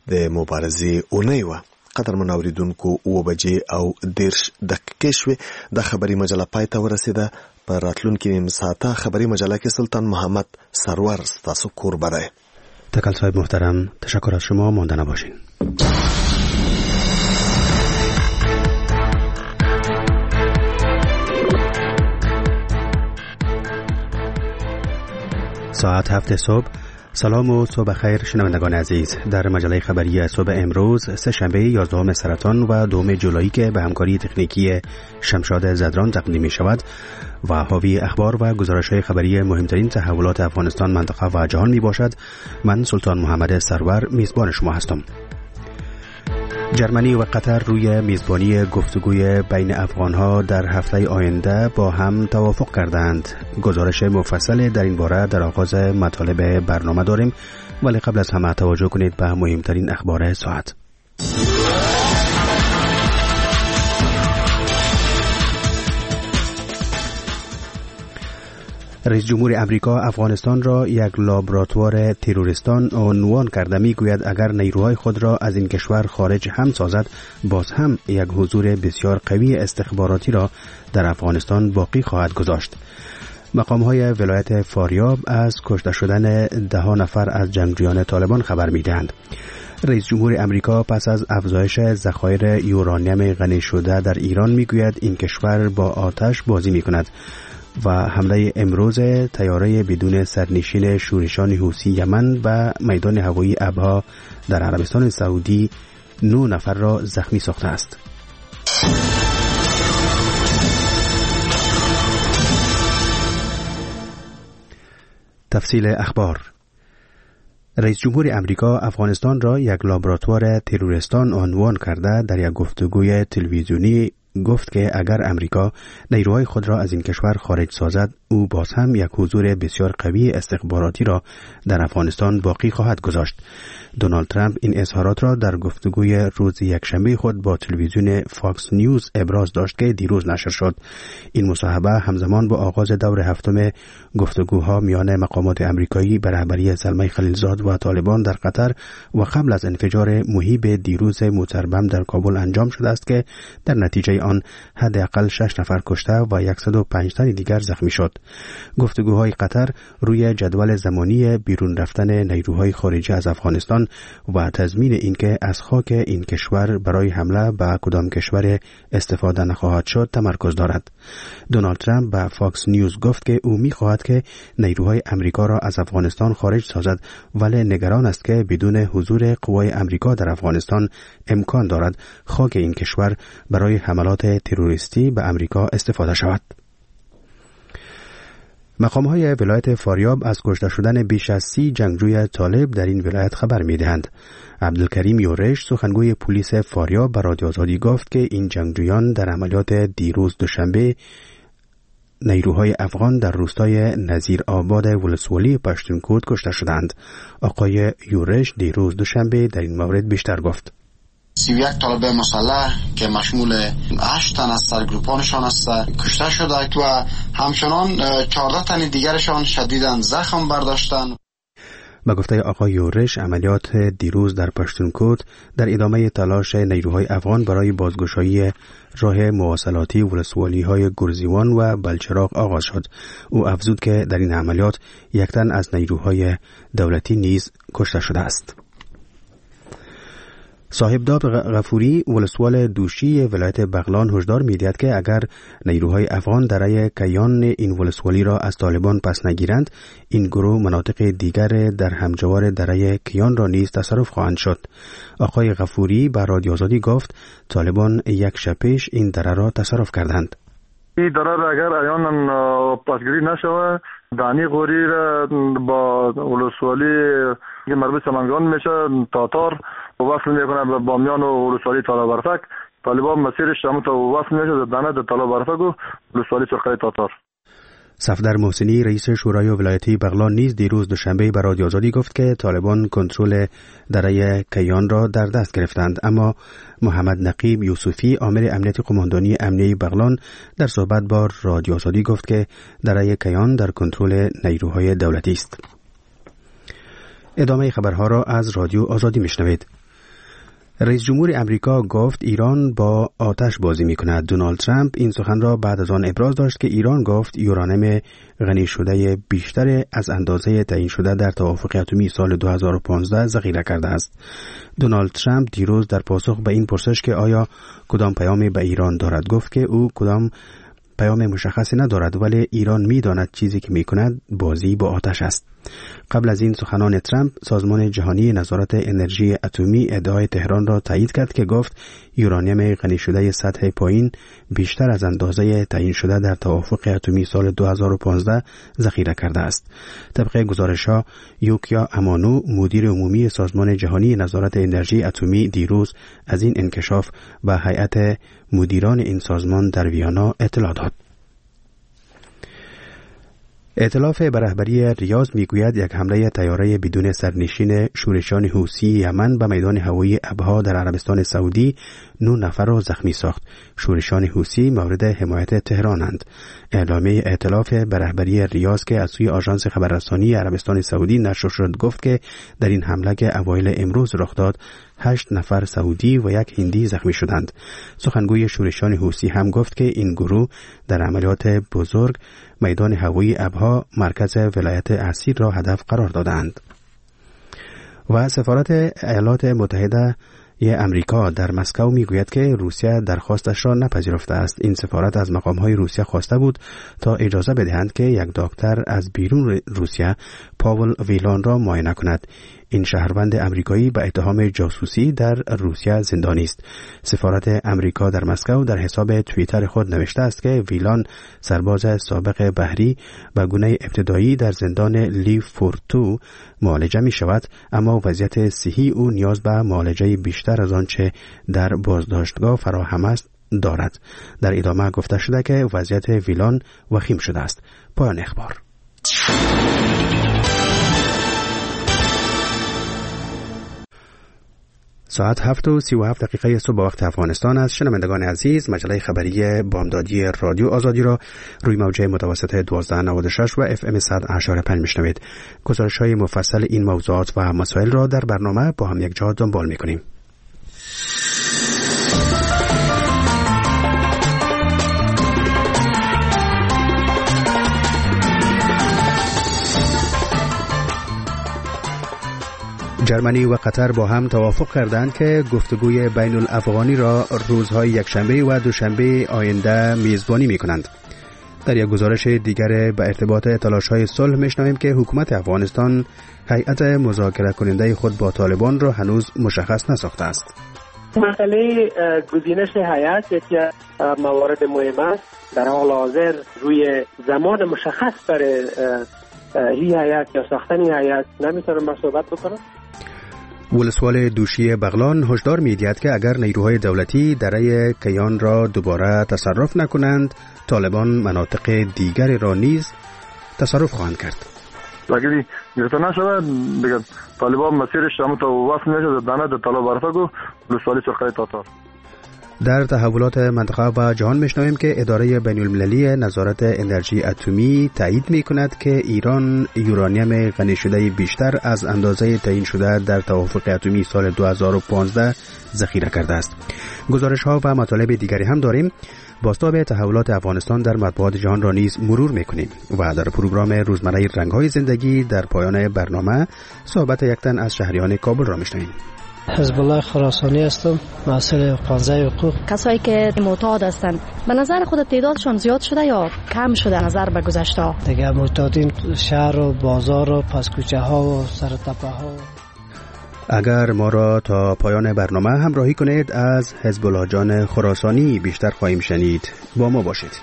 د مبارزې اونۍ وه. قدرمن اوریدونکو 7:10 شوې د خبري مجله پای ته ورسیده. په راتلونکي نیم ساعته خبری مجله کې سلطان محمد سرور ستاسو قربا ده. تکل صاحب محترم، تشکر از شما، مانده نباشین. ساعت 7 صبح. سلام و صبح خیر شنوندگان عزیز. در مجله خبری صبح امروز سه شنبه 11 سرطان و 2 جولای که به همکاری تکنیکی شمشاد زدران تقدیم می شود و حاوی اخبار و گزارش‌های خبری مهمترین تحولات افغانستان، منطقه و جهان می باشد. من سلطان محمد سرور میزبان شما هستم. جرمنی و قطر روی میزبانی گفتگوی بین افغانها در هفته آینده با هم توافق کردند. گزارش مفصل در این باره در آغاز مطالب برنامه داریم، ولی قبل از همه توجه کنید به مهمترین اخبار ساعت. رئیس جمهور امریکا افغانستان را یک لابراتوار تروریستان عنوان کرده. میگوید اگر نیروهای خود را از این کشور خارج هم سازد، باز هم یک حضور بسیار قوی استخباراتی را در افغانستان باقی خواهد گذاشت. مقام‌های ولایت فاریاب از کشته شدن 10 نفر از جنگجویان طالبان خبر می‌دهند. رئیس جمهور امریکا پس از افزایش ذخایر یورانیم غنی شده در ایران میگوید این کشور با آتش بازی می‌کند و حمله امروز طیاره بدون سرنشین شورشان حوثی یمن و میدان هوایی ابها در عربستان سعودی 9 نفر را زخمی ساخته است. تفصیل اخبار. رئیس جمهور امریکا افغانستان را یک لابراتوار تروریستان عنوان کرده. در یک گفتگوی تلویزیونی گفت که اگر امریکا نیروهای خود را از این کشور خارج سازد، او باز هم یک حضور بسیار قوی استخباراتی را در افغانستان باقی خواهد گذاشت. دونالد ترامپ این اظهارات را در گفتگوی روز یکشنبه خود با تلویزیون فاکس نیوز ابراز داشت که دیروز نشر شد. این مصاحبه همزمان با آغاز دور هفتم گفتگوها میان مقامات امریکایی به رهبری زلمه خلیلزاد و طالبان در قطر و قبل از انفجار مهیب دیروز موتربم در کابل انجام شده است که در نتیجه آن حداقل 6 نفر کشته و 105 تن دیگر زخمی شد. گفتگوهای قطر روی جدول زمانی بیرون رفتن نیروهای خارجی از افغانستان و تضمین اینکه از خاک این کشور برای حمله به کدام کشور استفاده نخواهد شد تمرکز دارد. دونالد ترامپ به فاکس نیوز گفت که او می‌خواهد که نیروهای امریکا را از افغانستان خارج سازد، ولی نگران است که بدون حضور قوای امریکا در افغانستان امکان دارد خاک این کشور برای حملات تروریستی به امریکا استفاده شود. مقام‌های ولایت فاریاب از کشته شدن بیش از 30 جنگجوی طالب در این ولایت خبر می‌دهند. عبدالکریم یورش، سخنگوی پلیس فاریاب، به رادیو آزادی گفت که این جنگجویان در عملیات دیروز دوشنبه نیروهای افغان در روستای نظیر آباد ولسوالی پشتونکوت کشته شدند. آقای یورش دیروز دوشنبه در این مورد بیشتر گفت. 31 طالب مسلح که مشمول 8 تن از سرگروپانشان است کشته شده و همچنان 14 تن دیگرشان شدیداً زخم برداشتند. با گفته آقای یورش، عملیات دیروز در پشتونکوت در ادامه تلاش نیروهای افغان برای بازگشایی راه مواصلاتی ولسوالی‌های گرزیوان و بلچراغ آغاز شد. او افزود که در این عملیات 1 تن از نیروهای دولتی نیز کشته شده است. صاحبداد غفوری، ولسوال دوشی ولایت بغلان، هشدار می‌دهد که اگر نیروهای افغان دره کیان این ولسوالی را از طالبان پس نگیرند، این گروه مناطق دیگر در همجوار دره کیان را نیز تصرف خواهند شد. آقای غفوری به رادیو آزادی گفت طالبان 1 شب پیش این دره را تصرف کردند. این دره را اگر عیان پاسگیری نشود، دانی غوری را با ولسوالی که مربوط سمنگان میشه تاتار وصل میکنه به بامیان و ولسوالی طالبرفک. طالبان مسیرش هم تا وصل میشه دانه در طالبرفک و ولسوالی سرخه تاتار. صفدر محسنی، رئیس شورای ولایتی بغلان، نیز دیروز دوشنبه به رادیو آزادی گفت که طالبان کنترل دره کیان را در دست گرفتند، اما محمد نقیب یوسفی، آمر امنیت قماندانی امنیه بغلان، در صحبت با رادیو آزادی گفت که دره کیان در کنترل نیروهای دولتی است. ادامه خبرها را از رادیو آزادی میشنوید. رئیس جمهور امریکا گفت ایران با آتش بازی می‌کند. دونالد ترامپ این سخن را بعد از آن ابراز داشت که ایران گفت یورانیم غنی شده بیشتر از اندازه تعیین شده در توافق اتمی سال 2015 ذخیره کرده است. دونالد ترامپ دیروز در پاسخ به این پرسش که آیا کدام پیامی به ایران دارد گفت که او کدام پیام مشخصی ندارد، ولی ایران می‌داند چیزی که می‌کند بازی با آتش است. قبل از این سخنان ترامپ سازمان جهانی نظارت انرژی اتمی ادعای تهران را تایید کرد که گفت یورانیم غنی شده سطح پایین بیشتر از اندازه تعیین شده در توافق اتمی سال 2015 ذخیره کرده است. طبق گزارش‌ها یوکیا امانو مدیر عمومی سازمان جهانی نظارت انرژی اتمی دیروز از این انکشاف به هیئت مدیران این سازمان در ویانا اطلاع داد. ائتلاف به رهبری ریاض میگوید یک حمله طیاره بدون سرنشین شورشان حوثی یمن به میدان هوایی ابها در عربستان سعودی 9 نفر را زخمی ساخت. شورشان حوثی مورد حمایت تهرانند. اعلامیه ائتلاف به رهبری ریاض که از سوی آژانس خبررسانی عربستان سعودی نشر شد گفت که در این حمله که اوایل امروز رخ داد 8 نفر سعودی و 1 هندی زخمی شدند. سخنگوی شورشان حوثی هم گفت که این گروه در عملیات بزرگ میدان هوایی ابها مرکز ولایت اسیر را هدف قرار دادند. و سفارت ایالات متحده امریکا در مسکو میگوید که روسیه درخواستش را نپذیرفته است. این سفارت از مقامهای روسیه خواسته بود تا اجازه بدهند که یک دکتر از بیرون روسیه پاول ویلان را معاینه کند. این شهروند امریکایی به اتهام جاسوسی در روسیه زندانی است. سفارت امریکا در مسکو در حساب توییتر خود نوشته است که ویلان سرباز سابق بحری به گونه ابتدایی در زندان لیفورتو معالجه می شود، اما وضعیت صحی او نیاز به معالجه بیشتر از آنچه در بازداشتگاه فراهم است دارد. در ادامه گفته شده که وضعیت ویلان وخیم شده است. پایان اخبار. ساعت 7:37 صبح وقت افغانستان است. شنوندگان عزیز، مجله خبری بامدادی رادیو آزادی را روی موجه متوسط 1296 و FM 100.5 میشنوید. گزارش‌های مفصل این موضوعات و مسائل را در برنامه با هم یک جا دنبال می‌کنیم. جرمنی و قطر با هم توافق کردند که گفتگوی بین الافغانی را روزهای یکشنبه و دوشنبه آینده میزبانی می‌کنند. در یک گزارش دیگر به ارتباط تلاش‌های صلح می‌شنویم که حکومت افغانستان هیئت مذاکره کننده خود با طالبان را هنوز مشخص نساخته است. مسئله گزینش هیئت یکی از موارد مهم است. در حال حاضر روی زمان مشخص برای این هیئت یا ساختن هیئت نمی‌تونم صحبت بکنم. ولسوال دوشی بغلان هشدار می‌دهد که اگر نیروهای دولتی دره کیان را دوباره تصرف نکنند، طالبان مناطق دیگر را نیز تصرف خواهند کرد. اگر گرفته نشود دیگه طالبان مسیرش تا وصل نشد دانه در طالب برفگو ولسوال چرخه تاتار. در تحولات منطقه و جهان میشنویم که اداره بین المللی نظارت انرژی اتمی تایید میکند که ایران یورانیم غنی شده بیشتر از اندازه تعیین شده در توافق اتمی سال 2015 ذخیره کرده است. گزارش ها و مطالب دیگری هم داریم. بازتاب تحولات افغانستان در مطبوعات جهان را نیز مرور میکنیم و در پروگرام روزمره رنگ‌های زندگی در پایان برنامه صحبت یک تن از شهریان کابل را میشنویم. حزب الله خراسانی هستم، مسئول 15 حقوق. کسایی که معتاد هستند به نظر خود تعدادشان زیاد شده یا کم شده نظر به گذشته؟ دیگه معتادین شهر و بازار و پس کوچه ها و سر تپه ها. اگر ما را تا پایان برنامه همراهی کنید از حزب الله جان خراسانی بیشتر خواهیم شنید. با ما باشید.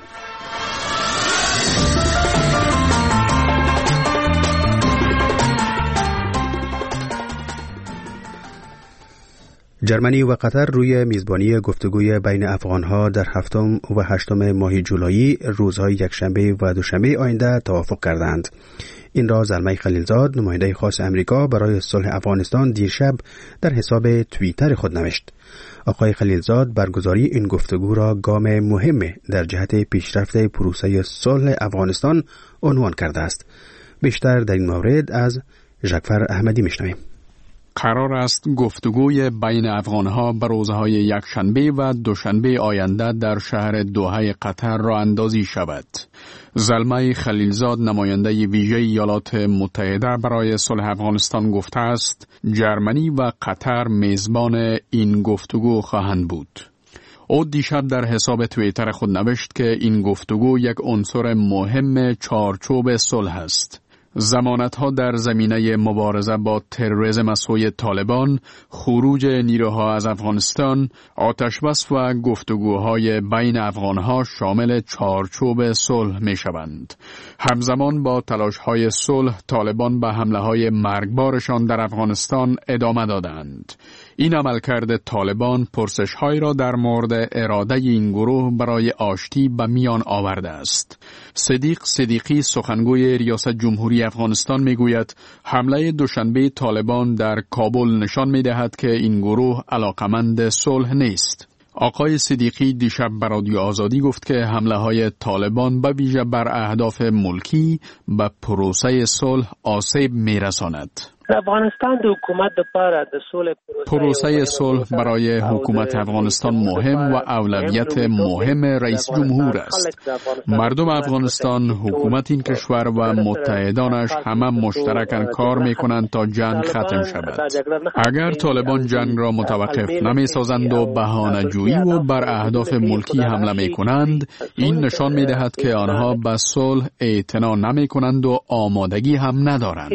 جرمنی و قطر روی میزبانی گفتگوی بین افغانها در 7 و 8 ماه جولای روزهای یکشنبه و دوشنبه آینده توافق کردند. این را زلمه خلیلزاد نماینده خاص امریکا برای صلح افغانستان دیرشب در حساب توییتر خود نوشت. آقای خلیلزاد برگزاری این گفتگو را گام مهم در جهت پیشرفت پروسه صلح افغانستان عنوان کرده است. بیشتر در این مورد از ژکفر احمدی میشنویم. قرار است گفتگوی بین افغانها به روزهای یکشنبه و دوشنبه آینده در شهر دوحه قطر راه اندازی شود. زلمه خلیلزاد نماینده ویژه ایالات متحده برای صلح افغانستان گفته است جرمنی و قطر میزبان این گفتگو خواهند بود. او دیشب در حساب توییتر خود نوشت که این گفتگو یک عنصر مهم چارچوب صلح است. ضمانت‌ها در زمینه مبارزه با تروریسم از سوی طالبان، خروج نیروها از افغانستان، آتشبس و گفتگوهای بین افغانها شامل چارچوب صلح می‌شوند. همزمان با تلاش‌های صلح، طالبان به حمله‌های مرگبارشان در افغانستان ادامه دادند. این عملکرد طالبان پرسش‌هایی را در مورد اراده این گروه برای آشتی به میان آورده است. صدیق صدیقی سخنگوی ریاست جمهوری افغانستان میگوید حمله دوشنبه طالبان در کابل نشان می‌دهد که این گروه علاقمند صلح نیست. آقای صدیقی دیشب به رادیو آزادی گفت که حمله‌های طالبان به ویژه بر اهداف ملکی به پروسه صلح آسیب می‌رساند. افغانستان د حکومت لپاره د صلح پروسه صلح برای حکومت افغانستان مهم و اولویت مهم رئیس جمهور است. مردم افغانستان، حکومت این کشور و متحدانش همه مشترکاً کار می‌کنند تا جنگ ختم شود. اگر طالبان جنگ را متوقف نمی‌سازند و بهانه‌جویی و بر اهداف ملکی حمله می‌کنند، این نشان می‌دهد که آنها به صلح اعتنا نمی‌کنند و آمادگی هم ندارند.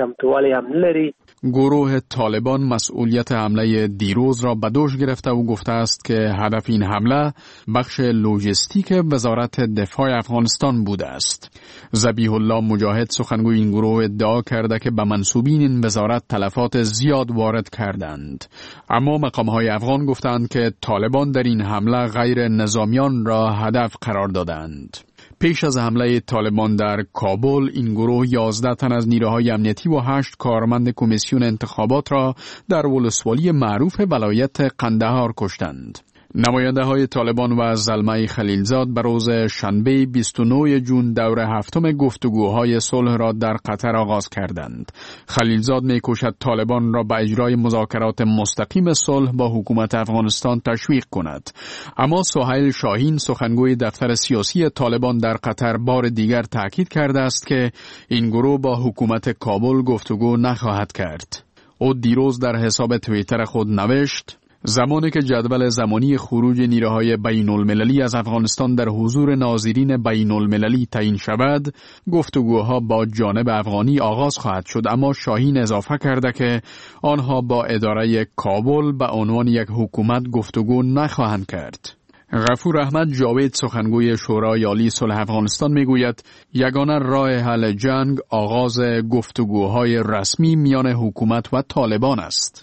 گروه طالبان مسئولیت حمله دیروز را به دوش گرفته و گفته است که هدف این حمله بخش لوجستیک وزارت دفاع افغانستان بوده است. ذبیح الله مجاهد سخنگوی این گروه ادعا کرده که به منصوبین این وزارت تلفات زیاد وارد کردند. اما مقام‌های افغان گفتند که طالبان در این حمله غیر نظامیان را هدف قرار دادند. پیش از حمله طالبان در کابل، این گروه 11 تن از نیروهای امنیتی و 8 کارمند کمیسیون انتخابات را در ولسوالی معروف ولایت قندهار کشتند. نماینده های طالبان و زلمه خلیلزاد به روز شنبه 29 جون دوره هفتم گفتگوهای صلح را در قطر آغاز کردند. خلیلزاد می‌کوشد طالبان را به اجرای مذاکرات مستقیم صلح با حکومت افغانستان تشویق کند. اما سهیل شاهین سخنگوی دفتر سیاسی طالبان در قطر بار دیگر تاکید کرده است که این گروه با حکومت کابل گفتگو نخواهد کرد. او دیروز در حساب توییتر خود نوشت زمانی که جدول زمانی خروج نیروهای بین المللی از افغانستان در حضور ناظرین بین المللی تعیین شود، گفتگوها با جانب افغانی آغاز خواهد شد. اما شاهین اضافه کرده که آنها با اداره کابل به عنوان یک حکومت گفتگو نخواهند کرد. غفور احمد جاوید سخنگوی شورای عالی صلح افغانستان میگوید یگانه راه حل جنگ آغاز گفتگوهای رسمی میان حکومت و طالبان است.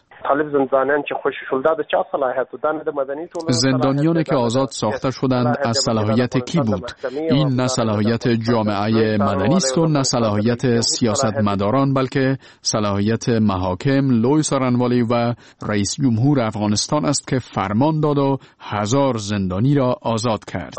زندانیانی که آزاد ساخته شدند از صلاحیت کی بود؟ این نه صلاحیت جامعه مدنی است و نه صلاحیت سیاستمداران، بلکه صلاحیت محاکم، لوی سارنوالی و رئیس جمهور افغانستان است که فرمان داد و 1000 زندانی را آزاد کرد.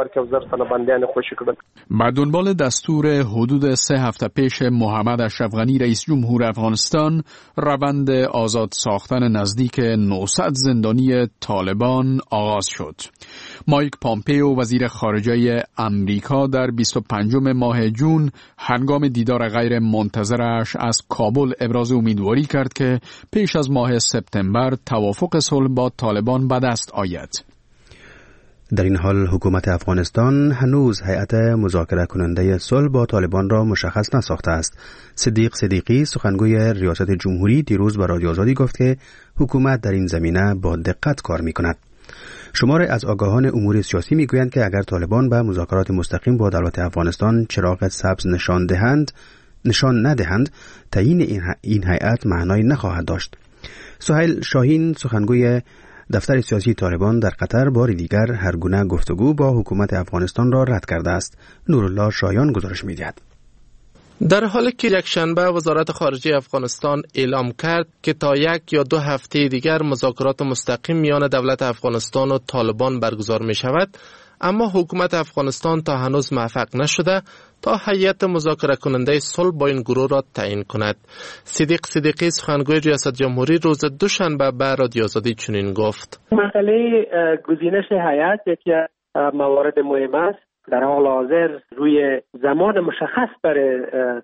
به دنبال دستور حدود 3 هفته پیش محمد اشرف غنی رئیس جمهور افغانستان، روند آزاد ساختن نزدیک 900 زندانی طالبان آغاز شد. مایک پامپیو وزیر خارجه امریکا در 25 ماه جون هنگام دیدار غیر منتظرش از کابل ابراز امیدواری کرد که پیش از ماه سپتامبر توافق صلح با طالبان به دست آید. در این حال حکومت افغانستان هنوز هیئت مذاکره کننده صلح با طالبان را مشخص نساخته است. صدیق صدیقی سخنگوی ریاست جمهوری دیروز به رادیو آزادی گفت که حکومت در این زمینه با دقت کار می‌کند. شماری از آگاهان امور سیاسی میگویند که اگر طالبان به مذاکرات مستقیم با دولت افغانستان چراغ سبز نشان ندهند، تعیین این هیئت معنایی نخواهد داشت. سهیل شاهین سخنگوی دفتر سیاسی طالبان در قطر بار دیگر هر گونه گفتگو با حکومت افغانستان را رد کرده است. نورالله شایان گزارش می‌دهد. در حالی که یک شنبه وزارت خارجه افغانستان اعلام کرد که تا 1 یا 2 هفته دیگر مذاکرات مستقیم میان دولت افغانستان و طالبان برگزار می شود، اما حکومت افغانستان تا هنوز موفق نشده تا هیئت مذاکره کننده صلح با این گروه را تعیین کند. صدیق صدیقی سخنگوی ریاست جمهوری روز دوشنبه به رادیو آزادی چنین گفت: مسئله گزینش هیئت یکی از موارد مهم است. در حال حاضر روی زمان مشخص برای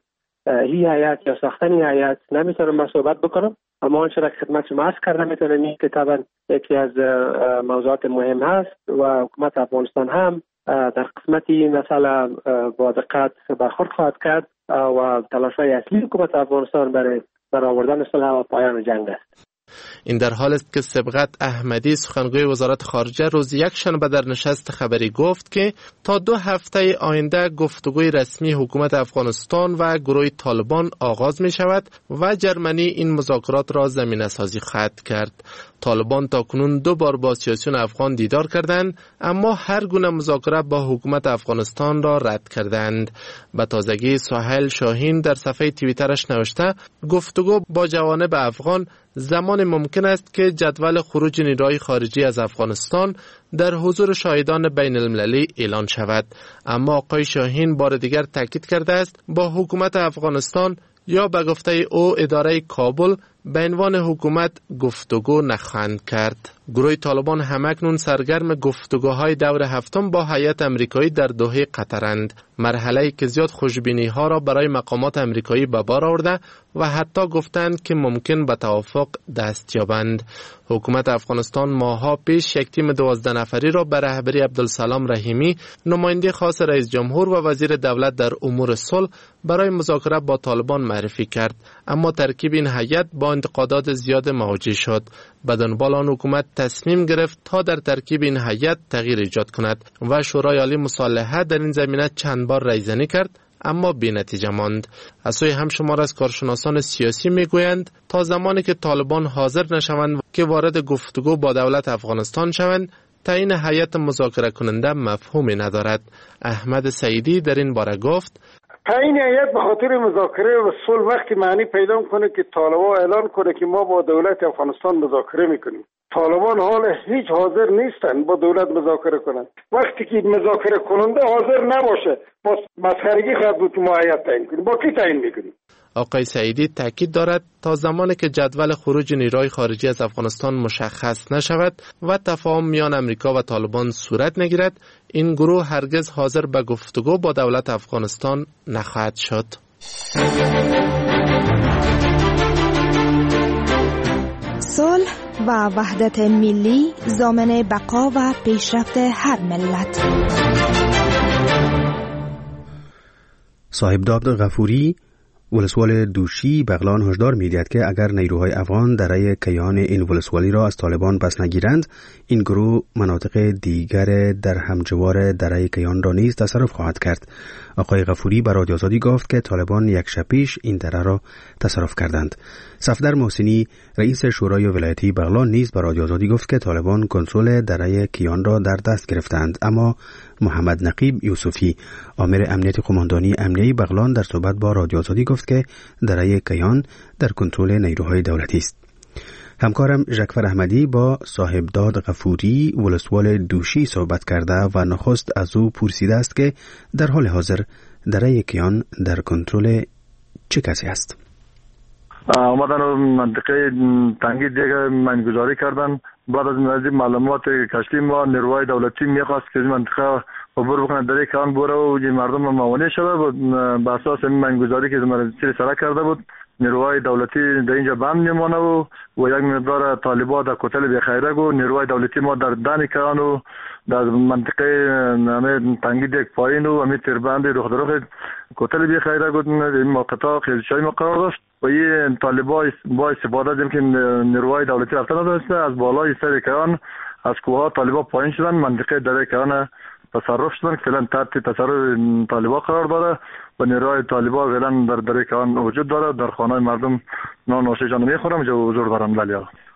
این هیئت یا ساختن این هیئت نمیتونم من صحبت بکنم، اما آنچه را که خدمت شما عرض کردم میتونم این که طبعا یکی از موضوعات مهم هست و حکومت افغانستان هم در قسمت این مسئله با دقت برخورد خواهد کرد و تلاش‌های اصلی حکومت افغانستان برای برآوردن صلح و پایان جنگ است. این در حالی است که سبقت احمدی سخنگوی وزارت خارجه روز یک شنبه در نشست خبری گفت که تا 2 هفته آینده گفتگوی رسمی حکومت افغانستان و گروه طالبان آغاز می شود و جرمنی این مذاکرات را زمینه سازی خواهد کرد. طالبان تا کنون 2 بار با سیاسیون افغان دیدار کردند، اما هر گونه مذاکره با حکومت افغانستان را رد کردند. به تازگی سهیل شاهین در صفحه توییترش نوشته: گفتگو با جوانب افغان زمان ممکن است که جدول خروج نیروهای خارجی از افغانستان در حضور شاهدان بین المللی اعلان شود. اما آقای شاهین بار دیگر تاکید کرده است با حکومت افغانستان یا به گفته او اداره کابل به عنوان حکومت گفتگو نخواهند کرد. گروه طالبان همکنون سرگرم گفتگوهای دور هفتم با هیئت آمریکایی در دوحه قطرند، مرحله‌ای که زیاد خوشبینی‌ها را برای مقامات آمریکایی به بار آورده و حتی گفتند که ممکن به توافق دست یابند. حکومت افغانستان ماه‌ها پیش یک تیم 12 نفری را به رهبری عبدالسلام رحیمی، نماینده خاص رئیس جمهور و وزیر دولت در امور صلح، برای مذاکره با طالبان معرفی کرد، اما ترکیب این هیئت با انتقادات زیاد مواجه شد. به دنبال آن حکومت تصمیم گرفت تا در ترکیب این هیئت تغییر ایجاد کند و شورای عالی مصالحه در این زمینه چند بار رایزنی کرد، اما بی نتیجه ماند. از سوی هم شمار از کارشناسان سیاسی میگویند تا زمانی که طالبان حاضر نشوند که وارد گفتگو با دولت افغانستان شوند، تعیین هیئت مذاکره کننده مفهومی ندارد. احمد سعیدی در این باره گفت: تعیین هیئت به خاطر مذاکره و صلح وقتی معنی پیدا کنه که طالبان اعلان کنه که ما با دولت افغانستان مذاکره میکنیم. طالبان حال هیچ حاضر نیستن با دولت مذاکره کنند. وقتی که مذاکره کننده حاضر نباشه، با مسخرگی خواهد بود که ما هیئت تعیین کنیم. با کی تعیین میکنیم؟ آقای سعیدی تاکید دارد تا زمانی که جدول خروج نیروهای خارجی از افغانستان مشخص نشود و تفاهم میان امریکا و طالبان صورت نگیرد، این گروه هرگز حاضر به گفتگو با دولت افغانستان نخواهد شد. صلح و وحدت ملی ضامن بقا و پیشرفت هر ملت. صاحبزاده غفوری ولسوال دوشی بغلان هشدار می‌دهد که اگر نیروهای افغان درای کیان این ولسوالی را از طالبان پس نگیرند، این گروه مناطق دیگر در همجوار درای کیان را نیز تصرف خواهد کرد. آقای غفوری به رادیو آزادی گفت که طالبان یک شب پیش این دره را تصرف کردند. صفدر محسنی رئیس شورای ولایتی بغلان نیز به رادیو آزادی گفت که طالبان کنترل درای کیان را در دست گرفتند، اما محمد نقیب یوسفی آمر امنیت قماندانی امنیتی بغلان در صحبت با رادیو آزادی گفت که درای کیان در کنترل نیروهای دولتی است. همکارم ژکفر احمدی با صاحبزاده غفوری ولسوال دوشی صحبت کرده و نخست از او پرسیده است که در حال حاضر درای کیان در کنترل چه کسی است؟ آمدن منطقه تنگی دیگه منگذاری کردن. بعد از معلومات کشتی ما نیروهای دولتی میخواست که این منطقه عبور بکنه، درای کیان بره و مردم موانع شده بود. به اساس این منگذاری که زیر سره کرده بود، نیروهای دولتی در اینجا بند میمانه و یک مقدار طالبان در کتل بخیرک و نیروهای دولتی ما در دن کیان و در منطقه تنگی دیگ پایین و همین تیربند رخ کتل بخیرک و این موقعا خیزشایی ما قرار داشت و این طالبان با استفاده دیم که نیروهای دولتی رفتن نداشته، از بالای سر کیان از کوه ها طالبان پایین شدن، منطقه درای کیان تصرف شدن که فعلا تحت تصرف طالبان قرار داره و نیروهای طالبان فعلا در درای کیان وجود داره. در خانه مردم نان نوشیجان میخورم جو حضور دارم.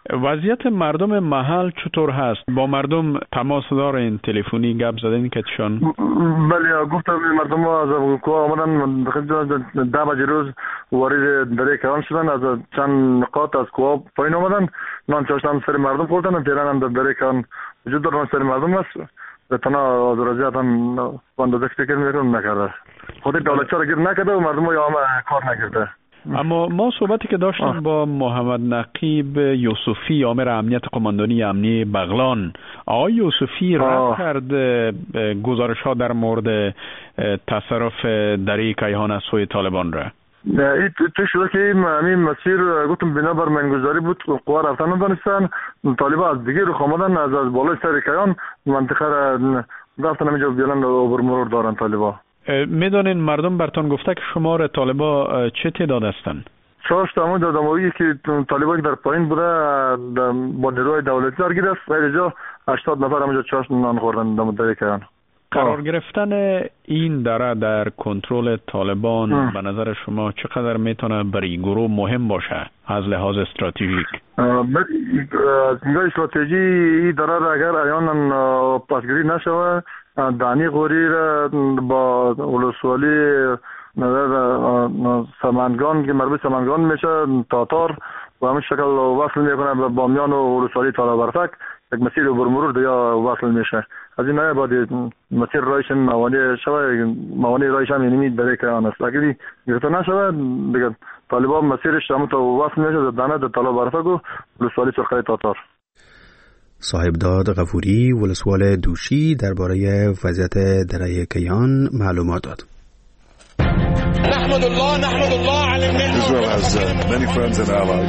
وضعیت مردم محل چطور هست؟ با مردم تماس دارین؟ تلفنی گپ زدین که چون؟ بله، گفتم مردم ها از کوه آمدن 10 بجه روز وارد دره کیهان شدن، از چند نقاط از کوه پایین آمدن، نان چاشتن سر مردم خوردن، پیران هم در دره کیهان وجود دارن، سر مردم هست. به تنها از رضایت هم اندازه فکر میکنم نکرده، خود دولتچا را گیر نکرده و مردم ها کار نکرده. اما ما صحبتی که داشتیم با محمد نقیب یوسفی، آمر امنیت قماندانی امنی بغلان، آقای یوسفی رد کرد گزارش ها در مورد تصرف دره کیهان از سوی طالبان را. این تو شده که این مسیر گفتم بنابر منگذاری بود، قوه رفتن ندانستن، طالبان از دیگه رو خامدن، از بالای سر کیهان منطقه را رفتن همینجا بیلن عبور مرور دارن طالبان. میدانین مردم برتان گفته که شمار طالبا چه تعداد هستند؟ 6 تا دادمایی که طالبان در پایین بوده با نیروهای دولتی درگیر است، اینجا 80 نفر همینجا چاش نان خوردن در دره کیهان. قرار گرفتن این دره در کنترل طالبان به نظر شما چقدر میتونه برای گروه مهم باشه از لحاظ استراتژیک؟ از نگاه استراتژی این دره را اگر عیانا پاسگیری نشوه، دانی غوری را با ولسوالی سمنگان که مربوط سمنگان میشه تاتار و همین شکل وصل میکنه به بامیان و ولسوالی تالابرفک، یک مسیر عبور مرور دیگه وصل میشه. از این باید مسیر رایش موانی شوه، موانی رایش هم اینمی دره کیهان است. اگر گرفته نشوه دیگه طالبان مسیرش همون تا وصل میشه دانه در تالابرفک و ولسوالی سرخه تاتار. صاحبداد غفوری ولسوال دوشی درباره وضعیت دره کیهان معلومات داد. نحمد الله على النعمة. Israel has many friends and allies.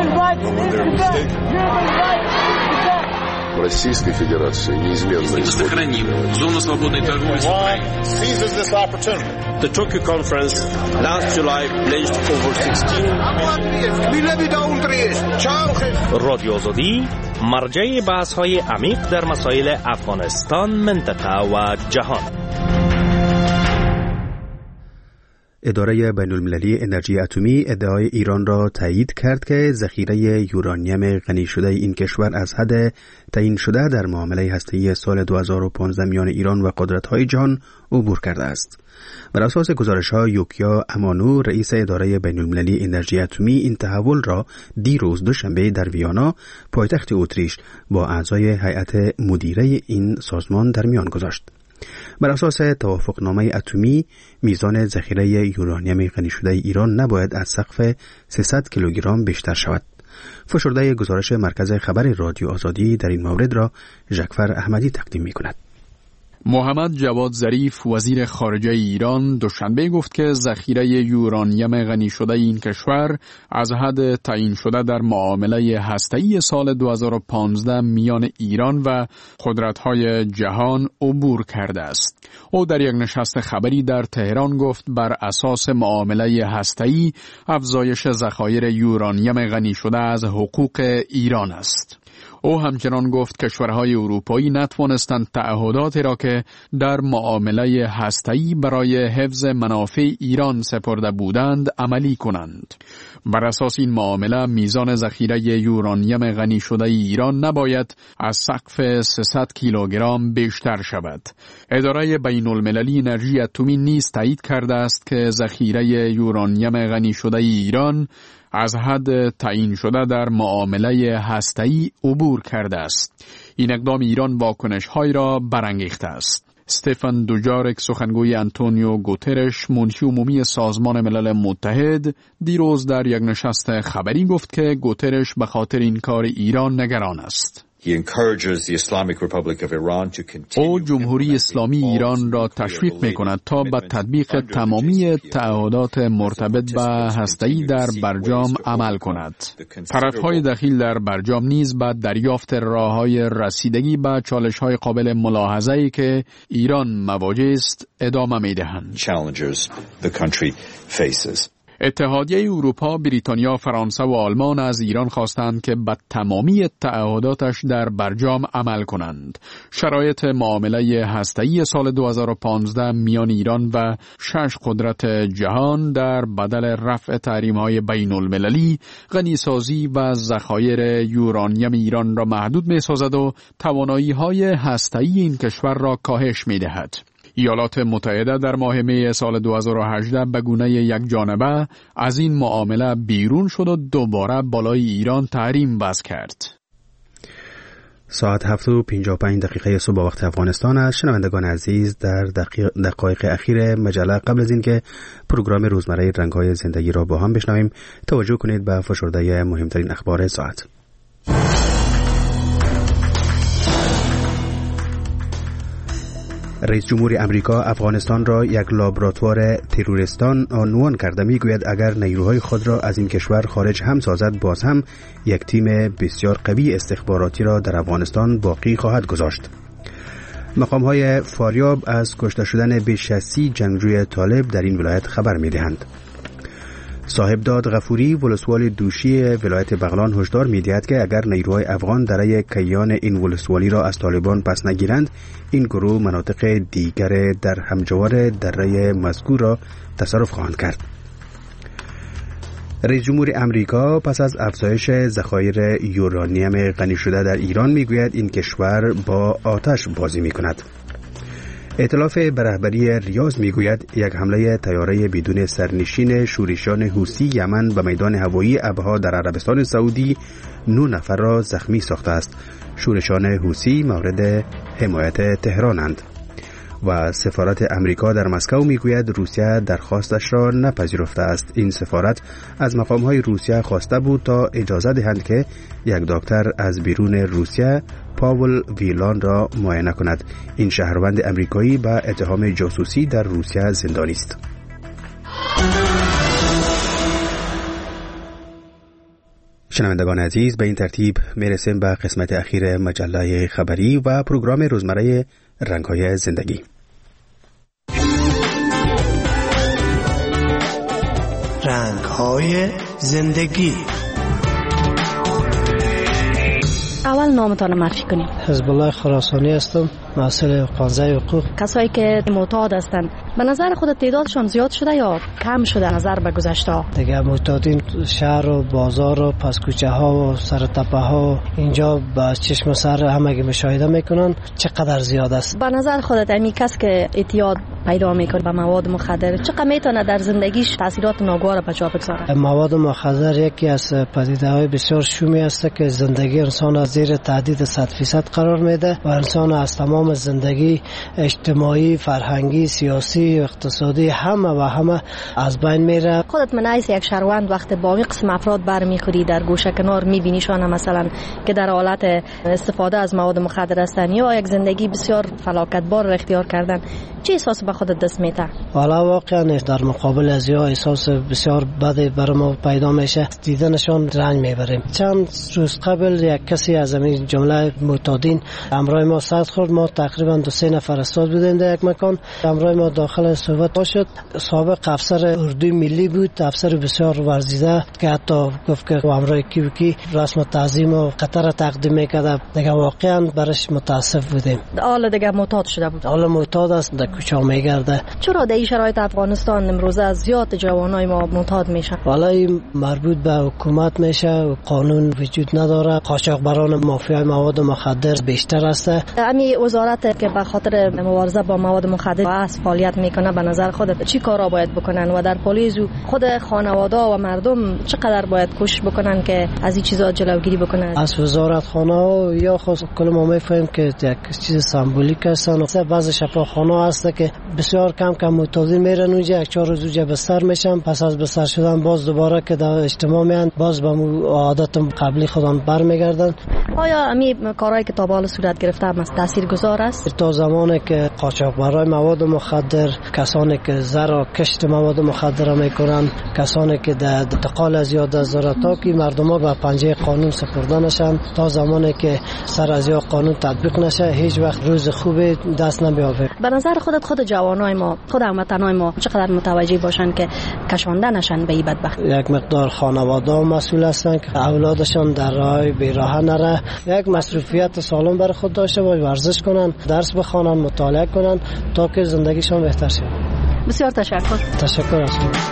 Российской Федерации неизменно сохраним зону свободной торговли с Украиной. seizes this opportunity. The Tokyo conference last July pledged over 16 رادیو آزادی مرجع بحث‌های عمیق در مسائل افغانستان، منطقه و جهان. اداره بین‌المللی انرژی اتمی ادعای ایران را تایید کرد که ذخیره یورانیم غنی شده این کشور از حد تعیین شده در معامله هسته‌ای سال 2015 میان ایران و قدرت‌های جهان عبور کرده است. بر اساس گزارش‌ها، یوکیا امانو، رئیس اداره بین‌المللی انرژی اتمی، این تحول را دیروز دوشنبه در ویانا، پایتخت اتریش، با اعضای هیئت مدیره این سازمان در میان گذاشت. بر اساس توافقنامه اتمی، میزان ذخیره یورانیم غنی شده ایران نباید از سقف 300 کیلوگرم بیشتر شود. فشرده گزارش مرکز خبر رادیو آزادی در این مورد را جعفر احمدی تقدیم می‌کند. محمد جواد ظریف وزیر خارجه ایران دوشنبه گفت که ذخیره یورانیم غنی شده این کشور از حد تعیین شده در معامله هسته‌ای سال 2015 میان ایران و قدرت‌های جهان عبور کرده است. او در یک نشست خبری در تهران گفت بر اساس معامله هسته‌ای افزایش ذخایر یورانیم غنی شده از حقوق ایران است. او همچنان گفت کشورهای اروپایی نتوانستند تعهداتی را که در معامله هسته‌ای برای حفظ منافع ایران سپرده بودند عملی کنند. بر اساس این معامله میزان ذخیره یورانیم غنی شده ایران نباید از سقف 300 کیلوگرم بیشتر شود. اداره بین‌المللی انرژی اتمی نیز تایید کرده است که ذخیره یورانیم غنی شده ایران از حد تعیین شده در معامله هسته‌ای عبور کرده است. این اقدام ایران واکنش‌های را برانگیخته است. استفان دوجارک، سخنگوی آنتونیو گوترش، منشی عمومی سازمان ملل متحد، دیروز در یک نشست خبری گفت که گوترش به خاطر این کار ایران نگران است. او جمهوری اسلامی ایران را تشویق می‌کند تا به تطبیق تمامی تعهدات مرتبط به هسته‌ای در برجام عمل کند. طرف‌های دخیل در برجام نیز به دریافت راه‌های رسیدگی به چالش‌های قابل ملاحظه‌ای که ایران مواجه است ادامه می‌دهند. اتحادیه اروپا، بریتانیا، فرانسه و آلمان از ایران خواستند که به تمامی تعهداتش در برجام عمل کنند. شرایط معامله هسته‌ای سال 2015 میان ایران و 6 قدرت جهان در بدل رفع تحریم‌های بین‌المللی، غنیسازی و ذخایر یورانیم ایران را محدود می‌سازد و توانایی‌های هسته‌ای این کشور را کاهش می‌دهد. ایالات متحده در ماه می سال 2018 به گونه یک جانبه از این معامله بیرون شد و دوباره بالای ایران تحریم وضع کرد. ساعت 7:55 صبح وقت افغانستان است. شنوندگان عزیز، در دقایق اخیر مجله قبل از اینکه پروگرام روزمره رنگ‌های زندگی را با هم بشنویم، توجه کنید به فشرده مهمترین اخبار ساعت. رئیس جمهور امریکا افغانستان را یک لابراتوار تروریستان عنوان کرده. میگوید اگر نیروهای خود را از این کشور خارج هم سازد، باز هم یک تیم بسیار قوی استخباراتی را در افغانستان باقی خواهد گذاشت. مقام‌های فاریاب از کشته شدن بیش از 30 جنگجوی طالب در این ولایت خبر می‌دهند. صاحب داد غفوری ولسوال دوشی ولایت بغلان هشدار می‌دهد که اگر نیروهای افغان درای کیان این ولسوالی را از طالبان پس نگیرند، این گروه مناطق دیگر در همجوار دره مذکور را تصرف خواهند کرد. رئیس جمهور امریکا پس از افزایش ذخایر یورانیم غنی شده در ایران میگوید این کشور با آتش بازی میکند. ائتلاف به رهبری ریاض میگوید یک حمله طیاره بدون سرنشین شورشیان حوثی یمن به میدان هوایی ابها در عربستان سعودی 9 نفر را زخمی ساخته است. شورشیان حوثی مورد حمایت تهرانند. و سفارت امریکا در مسکو میگوید روسیه درخواستش را نپذیرفته است. این سفارت از مقام‌های روسیه خواسته بود تا اجازه دهند که یک دکتر از بیرون روسیه پاول ویلان را معاینه کند. این شهروند امریکایی به اتهام جاسوسی در روسیه زندانی است. شنوندگان عزیز، به این ترتیب میرسیم به قسمت اخیر مجله خبری و پروگرام روزمره رنگ‌های زندگی. رنگ‌های زندگی. اول نامتان معرفی کنیم. حزب الله خراسانی هستم، مسئول قانون حقوق. کسایی که معتاد هستند، به نظر خود تعدادشان زیاد شده یا کم شده نظر به گذشته؟ دیگه معتادین شهر و بازار و پس کوچه ها و سر تپه ها اینجا با چشم سر همگی مشاهده میکنن چقدر زیاد است. به نظر خودت امی کس که اعتیاد پیدا میکنه به مواد مخدر چقدر میتونه در زندگیش تاثیرات ناگوار به جا بگذاره؟ مواد مخدر یکی از پدیده‌های بسیار شومی است که زندگی انسان از زیر تهدید 100% قرار میده و انسان از تمام زندگی اجتماعی، فرهنگی، سیاسی، اقتصادی همه از بین میره. خودت منعیس یک شهروند وقت با این قسم افراد برمیخوری در گوشه کنار میبینیشان مثلا که در حالت استفاده از مواد مخدر هستن یا یک زندگی بسیار فلاکتبار را اختیار کردن، چه احساس به خودت دست میده؟ والا واقعا در مقابل از یا احساس بسیار بد برای ما پیدا میشه، دیدنشان رنج میبریم. چند روز قبل یک کسی از این جمله معتادین همراه ما صد خورد. ما تقریبا 2-3 نفر استاد بودیم در یک مکان. همراه ما داخل صحبت شد. سابق افسر اردوی ملی بود، افسر بسیار ورزیده که حتی گفت که همراه کی رسم تعظیم و قطر تقدیم میکرد. دیگه واقعا برش متاسف بودیم. حالا دیگه معتاد شده بود. حالا معتاد است، در کوچه میگرده. چرا در این شرایط افغانستان امروزه زیاد جوانای ما معتاد میشن؟ والا این مربوط به حکومت میشه، قانون وجود نداره، قاچاقبران مافیای مواد مخدر بیشتر است. امی وزارت که به خاطر مبارزه با مواد مخدر از فعالیت میکنه، به نظر خودت چی کارا باید بکنن و در پلیس و خود خانواده و مردم چقدر باید کوشش بکنن که از این چیزا جلوگیری بکنن؟ از وزارت خانه ها یا خود کل ما میفهمیم که یک چیز سمبولیک هستن. بعضی شفاخانه هست که بسیار کم معتادین میرن اونجا، 1-4 روز اونجا بستر میشن، پس از بستر شدن باز دوباره که در اجتماع میان باز به عادت قبلی خودان برمیگردن. آیا امی کارهایی که تا به حال صورت گرفته هم تاثیرگذار است؟ تا زمانی که قاچاقبرای مواد مخدر، کسانی که زر و کشت مواد مخدر میکنن، کسانی که در انتقال از یاد از تا که مردم ها به پنجه قانون سپرده نشن، تا زمانی که سر از یا قانون تطبیق نشه هیچ وقت روز خوبی دست نمیابه. به نظر خود جوانای ما، خود هموطنای ما چقدر متوجه باشن که کشانده نشن به این بدبختی؟ یک مقدار خانواده مسئول هستن که اولادشان در راه بیراه نره، یک مصروفیت سالم برای خود داشته باشه، ورزش کنن، درس بخوانن، مطالعه کنن تا که زندگیشان بهتر شه. بسیار تشکر از شما.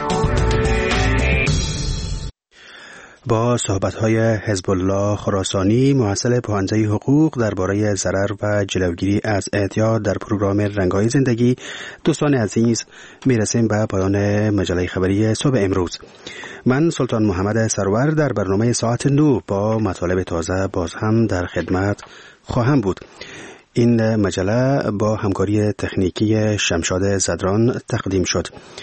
با صحبت‌های حزب الله خراسانی محصل پوهنده حقوق درباره ضرر و جلوگیری از اعتیاد در پروگرام رنگ‌های زندگی، دوستان عزیز میرسیم به پایان مجله خبری صبح امروز. من سلطان محمد سرور در برنامه ساعت 9 با مطالب تازه باز هم در خدمت خواهم بود. این مجله با همکاری تکنیکی شمشاد زدران تقدیم شد.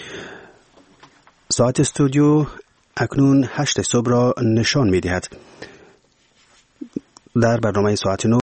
ساعت استودیو اکنون 8 صبح را نشان می دهد. در برنامه ساعت 9